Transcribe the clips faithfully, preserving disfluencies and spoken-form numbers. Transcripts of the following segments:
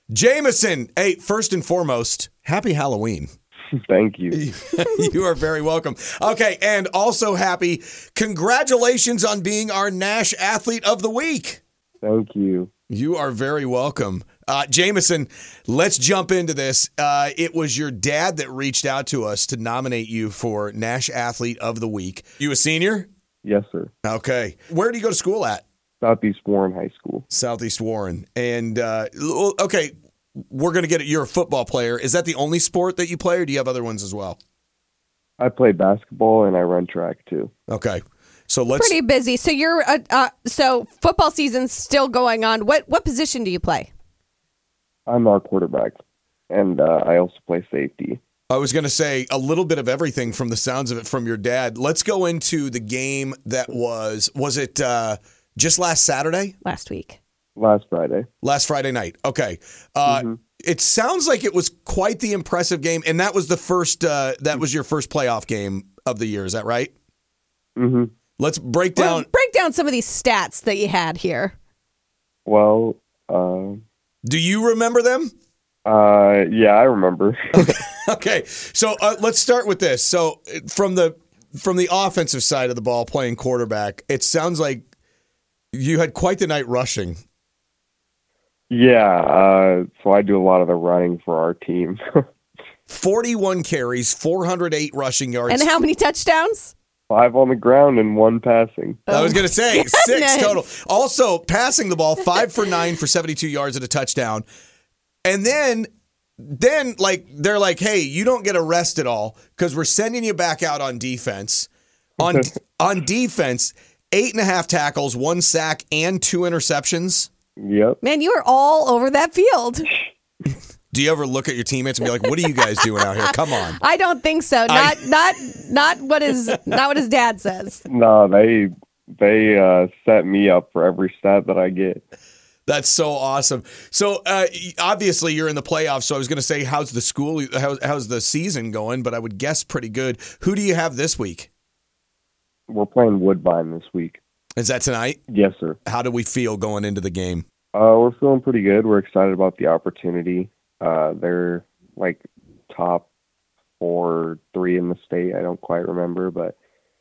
Jameson, hey, first and foremost, happy Halloween. Thank you. You are very welcome. Okay, and also happy, congratulations on being our Nash Athlete of the Week. Thank you. You are very welcome. Uh, Jameson, let's jump into this. Uh, it was your dad that reached out to us to nominate you for Nash Athlete of the Week. You a senior? Yes, sir. Okay. Where do you go to school at? Southeast Warren High School. Southeast Warren. And, uh, okay, we're going to get it. You're a football player. Is that the only sport that you play, or do you have other ones as well? I play basketball and I run track too. Okay. So let's. Pretty busy. So you're uh, uh, so football season's still going on. What what position do you play? I'm our quarterback, and uh, I also play safety. I was going to say a little bit of everything from the sounds of it from your dad. Let's go into the game that was, was it uh, just last Saturday? Last week. Last Friday. Last Friday night. Okay. Uh, mm-hmm. It sounds like it was quite the impressive game, and that was the first, uh, that was your first playoff game of the year. Is that right? Mm-hmm. Let's break down. Well, break down some of these stats that you had here. Well, uh, do you remember them? Uh, yeah, I remember. Okay, so uh, let's start with this. So from the from the offensive side of the ball, playing quarterback, it sounds like you had quite the night rushing. Yeah, uh, so I do a lot of the running for our team. forty-one carries, four hundred eight rushing yards. And how many touchdowns? Five on the ground and one passing. I was going to say goodness. six total. Also, passing the ball, five for nine for seventy-two yards and a touchdown. And then, then like they're like, hey, you don't get a rest at all because we're sending you back out on defense. On on defense, eight and a half tackles, one sack, and two interceptions. Yep. Man, you were all over that field. Do you ever look at your teammates and be like, "What are you guys doing out here? Come on." I don't think so. Not I... not not what his not what his dad says. No, they they uh, set me up for every stat that I get. That's so awesome. So uh, obviously you're in the playoffs. So I was going to say, how's the school? How's, how's the season going? But I would guess pretty good. Who do you have this week? We're playing Woodbine this week. Is that tonight? Yes, sir. How do we feel going into the game? Uh, we're feeling pretty good. We're excited about the opportunity. Uh, they're like top four, three in the state. I don't quite remember, but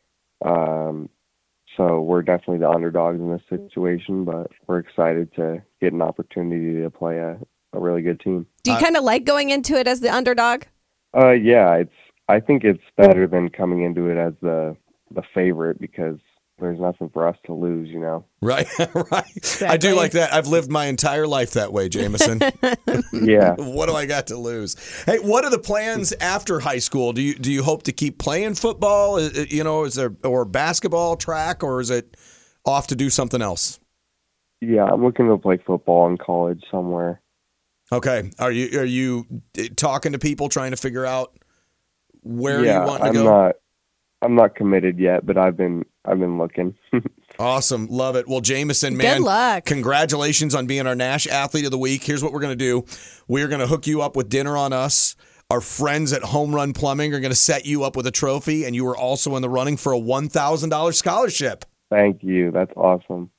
um, so we're definitely the underdogs in this situation. But we're excited to get an opportunity to play a, a really good team. Do you Uh, kind of like going into it as the underdog? Uh, yeah, it's. I think it's better than coming into it as the the favorite because there's nothing for us to lose, you know. Right, right. I do like that. I've lived my entire life that way, Jameson. Yeah. What do I got to lose? Hey, what are the plans after high school? Do you do you hope to keep playing football? Uh, You know, is there or basketball, track, or is it off to do something else? Yeah, I'm looking to play football in college somewhere. Okay. Are you are you talking to people trying to figure out where yeah, you want to I'm go? not. I'm not committed yet, but I've been I've been looking. Awesome. Love it. Well, Jameson, man, Good luck. Congratulations on being our Nash Athlete of the Week. Here's what we're going to do. We're going to hook you up with dinner on us. Our friends at Home Run Plumbing are going to set you up with a trophy, and you are also in the running for a one thousand dollars scholarship. Thank you. That's awesome.